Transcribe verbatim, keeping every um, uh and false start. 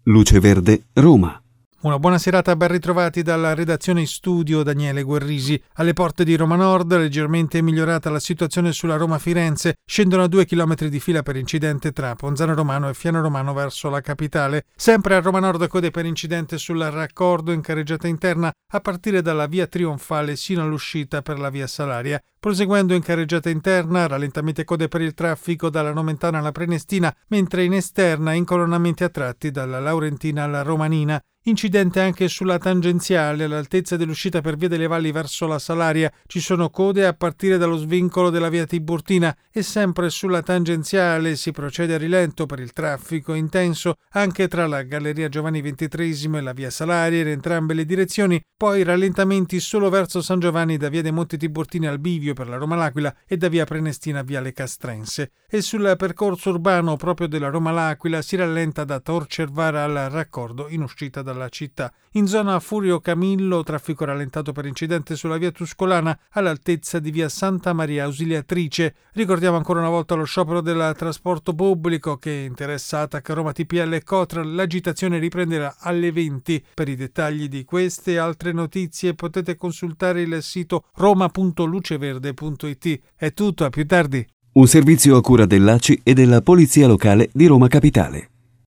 Luce Verde, Roma. Una buona serata, ben ritrovati dalla redazione in studio Daniele Guerrisi. Alle porte di Roma Nord, leggermente migliorata la situazione sulla Roma-Firenze, scendono a due chilometri di fila per incidente tra Ponzano Romano e Fiano Romano verso la capitale. Sempre a Roma Nord code per incidente sul raccordo in carreggiata interna a partire dalla via Trionfale sino all'uscita per la via Salaria. Proseguendo in carreggiata interna, rallentamenti e code per il traffico dalla Nomentana alla Prenestina, mentre in esterna incolonnamenti a tratti dalla Laurentina alla Romanina. Incidente anche sulla tangenziale all'altezza dell'uscita per via delle Valli verso la Salaria. Ci sono code a partire dallo svincolo della via Tiburtina e sempre sulla tangenziale si procede a rilento per il traffico intenso anche tra la Galleria Giovanni ventitreesimo e la via Salaria in entrambe le direzioni. Poi rallentamenti solo verso San Giovanni da via dei Monti Tiburtini al bivio per la Roma L'Aquila e da via Prenestina a via Le Castrense. E sul percorso urbano proprio della Roma L'Aquila si rallenta da Tor Cervara al raccordo in uscita dalla città. In zona Furio Camillo, traffico rallentato per incidente sulla via Tuscolana all'altezza di via Santa Maria Ausiliatrice. Ricordiamo ancora una volta lo sciopero del trasporto pubblico che interessa Atac, Roma T P L e Cotral. L'agitazione riprenderà alle venti. Per i dettagli di queste e altre notizie potete consultare il sito roma punto luceverde punto it. È tutto, a più tardi. Un servizio a cura dell'A C I e della Polizia Locale di Roma Capitale.